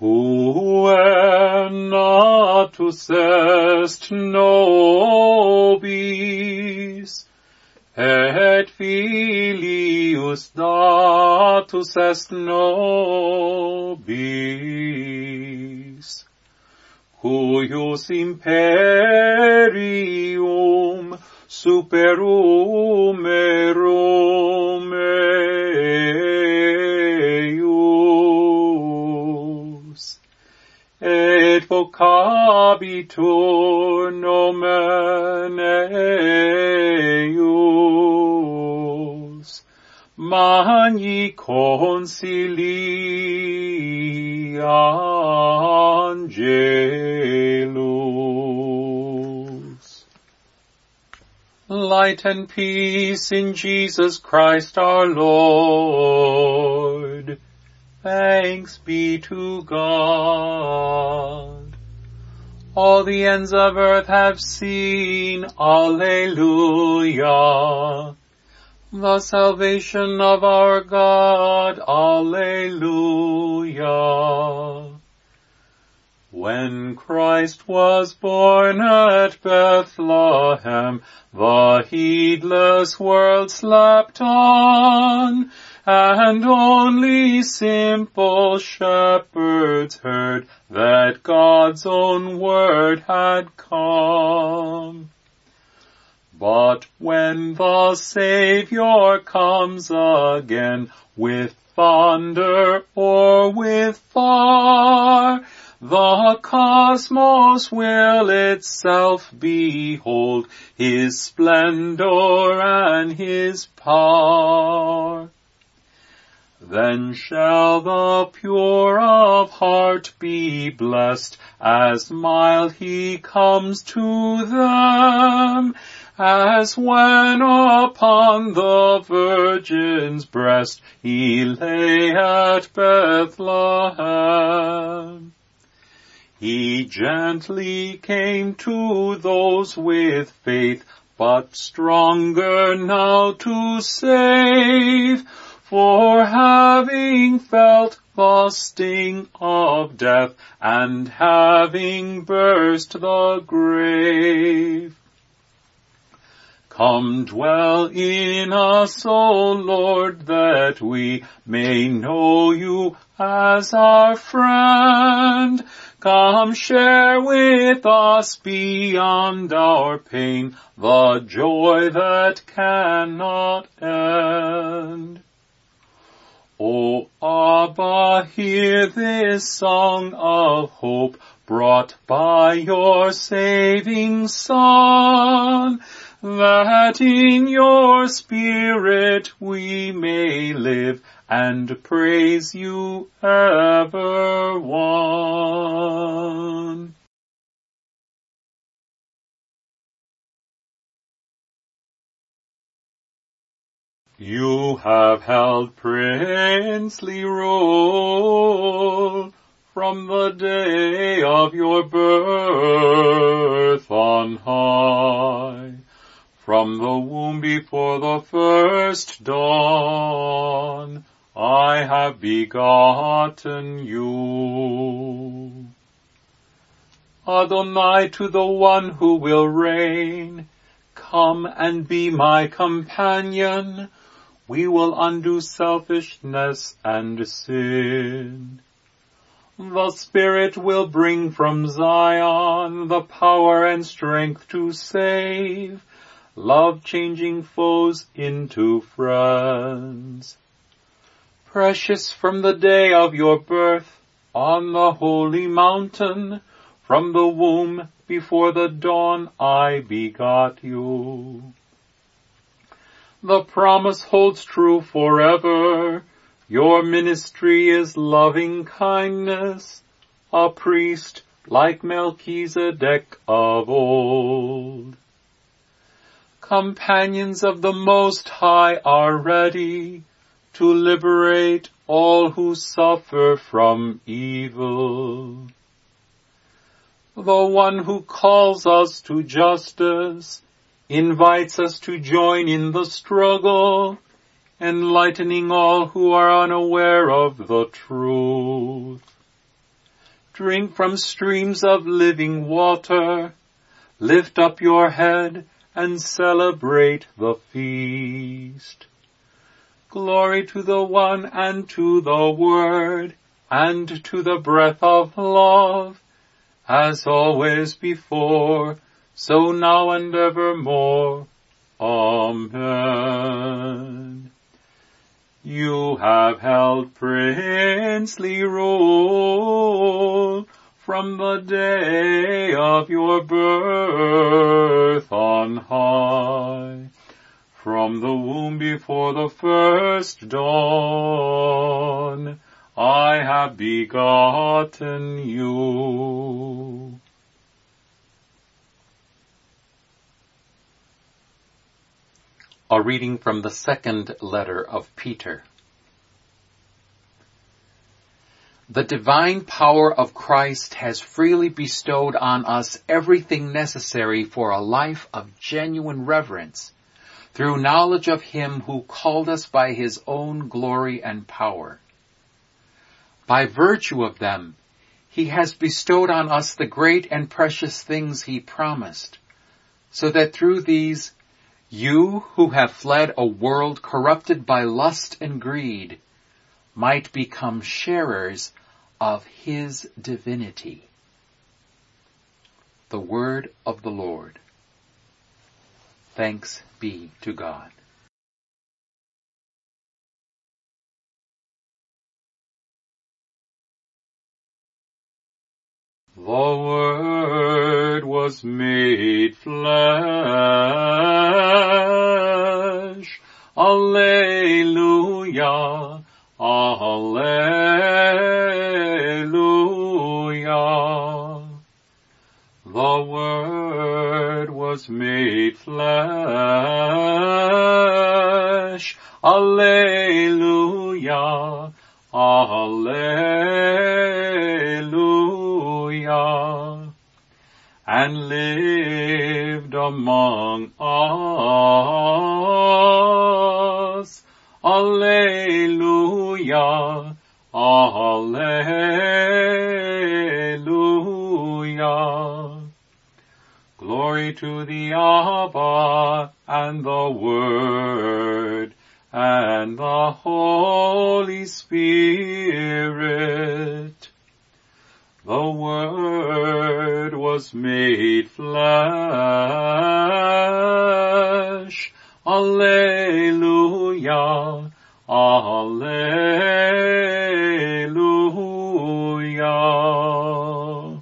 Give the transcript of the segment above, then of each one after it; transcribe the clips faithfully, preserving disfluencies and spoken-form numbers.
Quae natus est nobis, et filius datus est nobis, cuius imperium superum erum eius, et vocabitur nomen eius, magni concilii angelus. Light and peace in Jesus Christ our Lord. Thanks be to God. All the ends of earth have seen, Alleluia, the salvation of our God, Alleluia. When Christ was born at Bethlehem, the heedless world slept on, and only simple shepherds heard that God's own word had come. But when the Savior comes again, with thunder or with fire, the cosmos will itself behold his splendor and his power. Then shall the pure of heart be blessed, as mild he comes to them, as when upon the Virgin's breast he lay at Bethlehem. He gently came to those with faith, but stronger now to save, for having felt the sting of death, and having burst the grave. Come dwell in us, O Lord, that we may know you as our friend. Come share with us beyond our pain the joy that cannot end. O Abba, hear this song of hope brought by your saving Son, that in your Spirit we may live and praise you ever one. You have held princely rule from the day of your birth on high, from the womb before the first dawn, I have begotten you. Adonai, to the one who will reign, come and be my companion. We will undo selfishness and sin. The Spirit will bring from Zion the power and strength to save, love changing foes into friends. Precious from the day of your birth on the holy mountain, from the womb before the dawn I begot you. The promise holds true forever. Your ministry is loving kindness, a priest like Melchizedek of old. Companions of the Most High are ready to liberate all who suffer from evil. The one who calls us to justice invites us to join in the struggle, enlightening all who are unaware of the truth. Drink from streams of living water. Lift up your head and celebrate the feast. Glory to the One and to the Word and to the breath of love, as always before, so now and evermore. Amen. You have held princely rule from the day of your birth on high, from the womb before the first dawn, I have begotten you. A reading from the second letter of Peter. The divine power of Christ has freely bestowed on us everything necessary for a life of genuine reverence, through knowledge of Him who called us by His own glory and power. By virtue of them, He has bestowed on us the great and precious things He promised, so that through these, you who have fled a world corrupted by lust and greed might become sharers of His divinity. The word of the Lord. Thanks be to God. The Word was made flesh. Alleluia, alleluia. The Word was made flesh. Alleluia, alleluia. And lived among us. Alleluia, alleluia. Glory to the Abba and the Word and the Holy Spirit. The Word was made flesh. Alleluia, alleluia.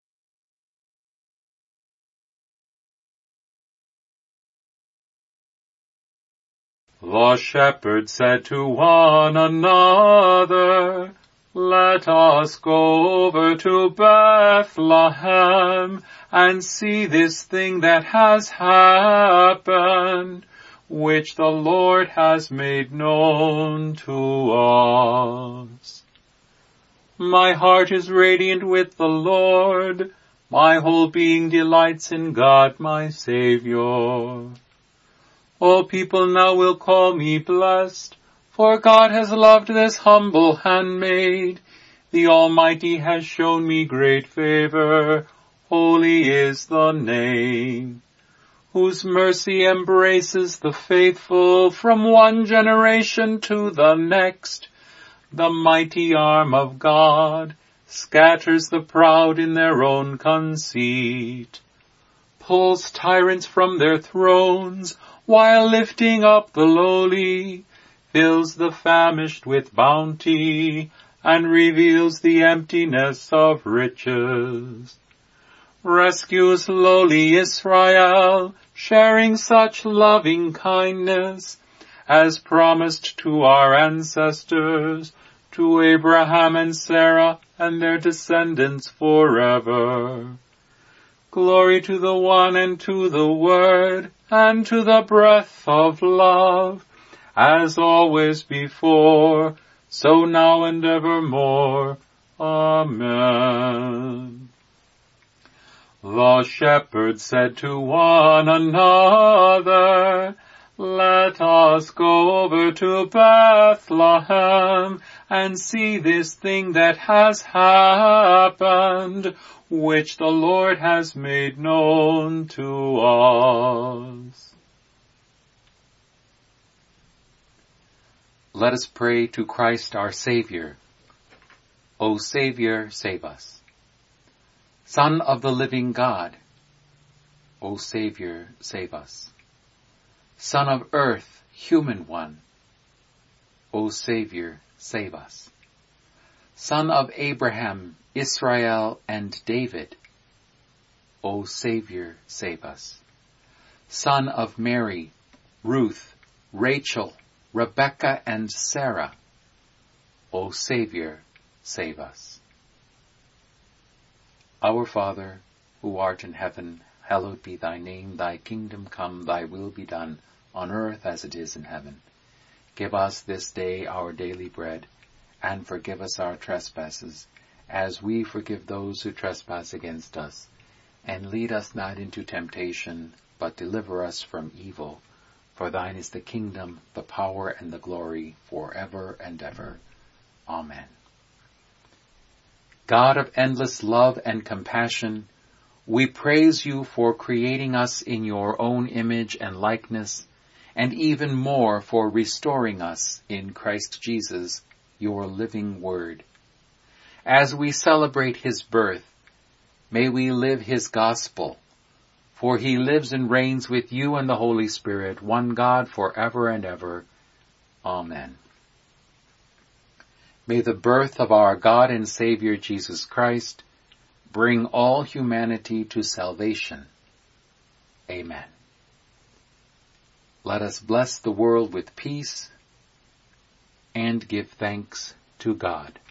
The shepherds said to one another, let us go over to Bethlehem and see this thing that has happened, which the Lord has made known to us. My heart is radiant with the Lord. My whole being delights in God my Savior. All people now will call me blessed, for God has loved this humble handmaid. The Almighty has shown me great favor. Holy is the name, whose mercy embraces the faithful from one generation to the next. The mighty arm of God scatters the proud in their own conceit, pulls tyrants from their thrones, while lifting up the lowly, fills the famished with bounty, and reveals the emptiness of riches. Rescues lowly Israel, sharing such loving kindness, as promised to our ancestors, to Abraham and Sarah and their descendants forever. Glory to the One and to the Word and to the breath of love, as always before, so now and evermore. Amen. The shepherds said to one another, Let us go over to Bethlehem and see this thing that has happened, which the Lord has made known to us. Let us pray to Christ our Savior. O Savior, save us. Son of the living God, O Savior, save us. Son of earth, human one, O Savior, save us. Son of Abraham, Israel, and David, O Savior, save us. Son of Mary, Ruth, Rachel, Rebekah, and Sarah, O Savior, save us. Our Father, who art in heaven, hallowed be thy name. Thy kingdom come, thy will be done, on earth as it is in heaven. Give us this day our daily bread, and forgive us our trespasses, as we forgive those who trespass against us. And lead us not into temptation, but deliver us from evil. For thine is the kingdom, the power, and the glory, forever and ever. Amen. God of endless love and compassion, we praise you for creating us in your own image and likeness, and even more for restoring us in Christ Jesus, your living word. As we celebrate his birth, may we live his gospel, for he lives and reigns with you and the Holy Spirit, one God, forever and ever. Amen. May the birth of our God and Savior Jesus Christ bring all humanity to salvation. Amen. Let us bless the world with peace and give thanks to God.